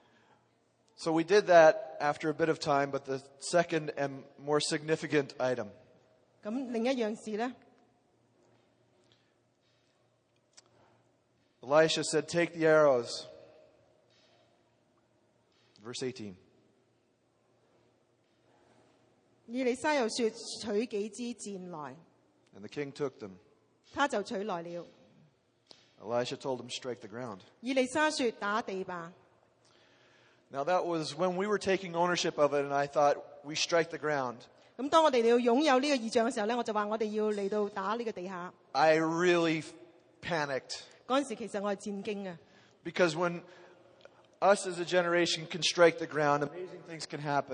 So we did that after a bit of time, but the second and more significant item. 咁另一樣事咧， Elisha said, "Take the arrows." Verse 18. 以利沙又說：取幾支箭來， And the king took them. 他就取來了。 Elisha told him, "Strike the ground." 以利沙說：打地吧。 Now that was when we were taking ownership of it, and I thought, we strike the ground. 咁當我哋要擁有呢個異象嘅時候咧，我就話我哋要嚟到打呢個地下。 I really panicked. 嗰陣時其實我係戰驚嘅， Because when us as a generation can strike the ground, amazing things can happen.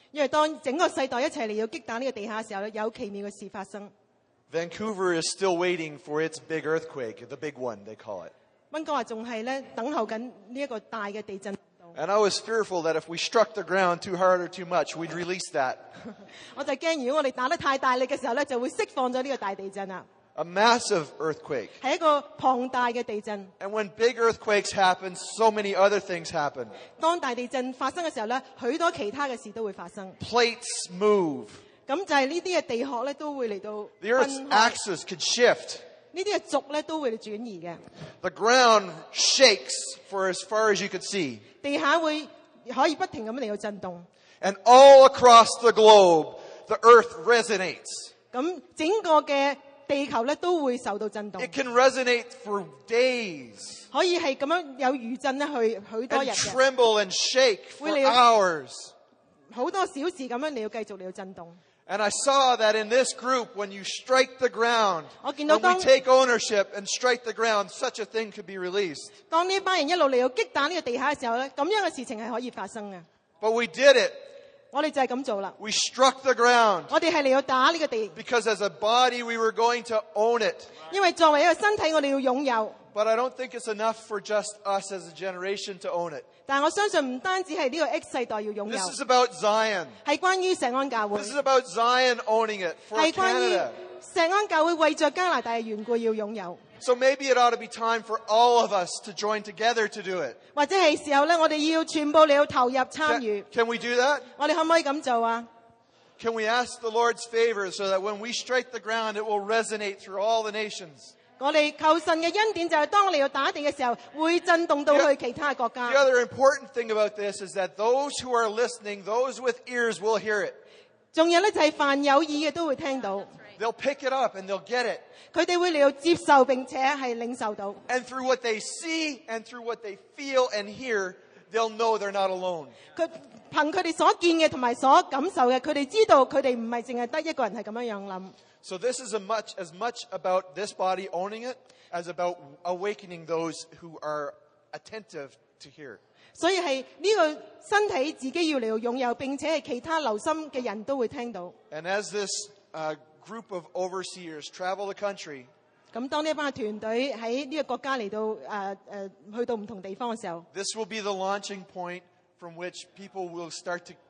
因為當整個世代一齊嚟要擊打呢個地下嘅時候咧，有奇妙嘅事發生。 Vancouver is still waiting for its big earthquake, the big one, they call it. 溫哥華仲係咧等候緊呢一個大嘅地震。 And I was fearful that if we struck the ground too hard or too much, we'd release that. 我就驚如果我哋打得太大力嘅時候咧，就會釋放咗呢個大地震啊！ A massive earthquake. 係一個龐大嘅地震。 And when big earthquakes happen, so many other things happen. 當大地震發生嘅時候咧，許多其他嘅事都會發生。 Plates move. 咁就係呢啲嘅地殼咧，都會嚟到 The earth's 分開。 axis could shift. 呢啲嘅軸咧都會轉移嘅。 The ground shakes for as far as you could see. 地下會可以不停咁嚟到震動。 And all across the globe, the earth resonates. 咁整個嘅地球咧都會受到震動。 It can resonate for days. 可以係咁樣有餘震咧去許多日 And 嘅， tremble and shake for Will you- hours. 好多小事咁樣你要繼續嚟到震動。 And I saw that in this group, when you strike the ground, 我見到 when we 當 take ownership and strike the ground, such a thing could be released. 當呢班人一路嚟到擊打呢個地下嘅時候咧，咁樣嘅事情係可以發生嘅。 But we did it. 我哋就係咁做啦。 We struck the ground 我哋係嚟到打呢個地， because as a body, we were going to own it. 因為作為一個身體，我哋要擁有。 But I don't think it's enough for just us as a generation to own it. 但係我相信唔單止係呢個 X 世代要擁 This 有， is about Zion. 係關於石安教會， This is about Zion owning it for 係關於 Canada. 石安教會為着加拿大嘅緣故要擁有。 So maybe it ought to be time for all of us to join together to do it. 或者係時候咧，我哋要全部嚟到投入參與。 Can we do that? 我哋可唔可以咁做啊？ Can we ask the Lord's favor so that when we strike the ground, it will resonate through all the nations? 我哋求神嘅恩典就係當我哋要打地嘅時候，會震動到去其他嘅國 The 家。 other important thing about this is that those who are listening, those with ears will hear it. 仲有咧就係凡有耳嘅都會聽到， They'll pick it up and they'll get it. 佢哋會嚟到接受並且係領受到。 And through what they see and through what they feel and hear, they'll know they're not alone. 佢憑佢哋所見嘅同埋所感受嘅，佢哋知道佢哋唔係淨係得一個人係咁樣樣諗。 So this is as much about this body owning it as about awakening those who are attentive to hear. 所以係呢個身體自己要嚟到擁有，並且係其他留心嘅人都會聽到。 And as this group of overseers travel the country, 咁當呢一班團隊喺呢個國家嚟到去到唔同地方嘅時候， this will be the launching point from which people will start to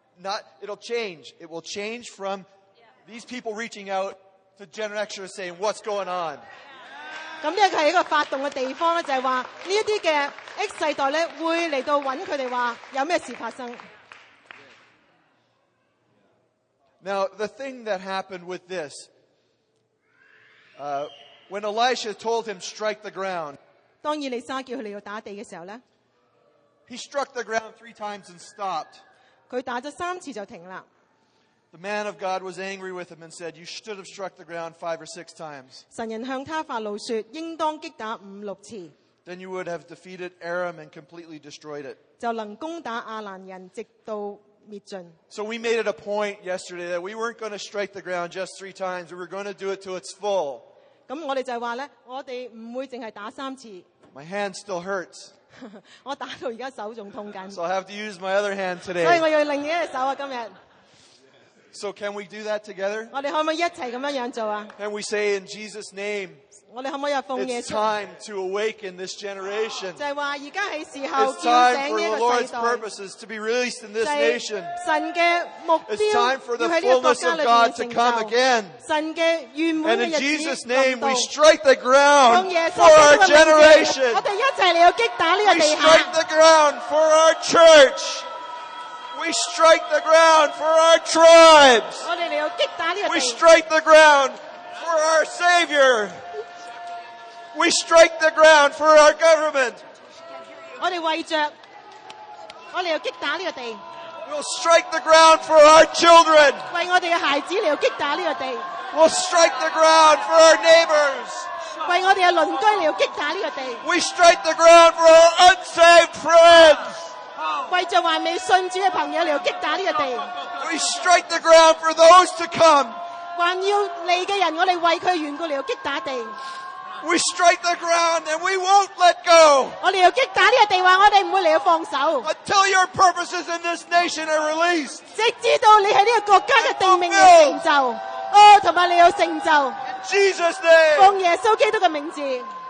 it'll change. It will change from these people reaching out to Gen Xers saying, what's going on? 咁呢個係一個發動嘅地方咧，就係話呢一啲嘅 X 世代咧會嚟到揾佢哋話有咩事發生。 Now, the thing that happened with this, when Elisha told him, strike the ground, 當以利沙叫佢嚟到打地嘅時候咧， he struck the ground 3 times and stopped. 佢打咗3次就停啦。 The man of God was angry with him and said, you should have struck the ground 5 or 6 times. 神人向他發怒說：應當擊打5、6次， Then you would have defeated Aram and completely destroyed it. 就能攻打亞蘭人，直到滅盡。 So we made it a point yesterday that we weren't going to strike the ground just 3 times. We were going to do it till it's full. 咁我哋就係話咧，我哋唔會淨係打3次。 My hand still hurts, 我打到而家手仲痛緊， so I have to use my other hand 所以 today. 我要另一隻手啊！今日 So can we do that together? 我哋可唔可以一齊咁樣樣做啊？ Can we say in Jesus' name, 我哋可唔可以奉耶 it's 穌？ time to awaken this generation. 就係話而家係時候 It's 叫 time 醒 for 呢 the 一個 Lord's 世代， purposes to be released in 就 this 係 nation. 神嘅目 It's time 標 for 要 the 喺呢個國 fullness 家 of 裏 God 面 to 成 come 就。 again. 神嘅圓滿 And 嘅 in 日子 Jesus' 臨 name, 到 we strike the 用 ground 耶 for 穌 our 基督嘅名字 generation. 我哋一齊嚟到擊打呢個 We 地 strike 下。 the ground for our church. We strike the ground for our tribes. 我哋嚟到擊打呢個 We 地， strike the ground for our Savior. We strike the ground for our government. 我哋為着我哋要擊打呢個地， We'll strike the ground for our children. 為我哋嘅孩子嚟到擊打呢個地， We'll strike the ground for our neighbors. 為我哋嘅鄰居嚟到擊打呢個地， We strike the ground for our unsaved friends. 為着還未信主嘅朋友嚟到擊打呢個地， We strike the ground for those to come. 還要嚟嘅人，我哋為佢緣故嚟到擊打地。 We strike the ground and we won't let go 我哋要擊打呢個地話，我哋唔會嚟到放手， until your purposes in this nation are released. 直至到你喺呢個國家嘅定命嘅成就，同埋你有成就， In Jesus' name. 奉耶穌基督嘅名字。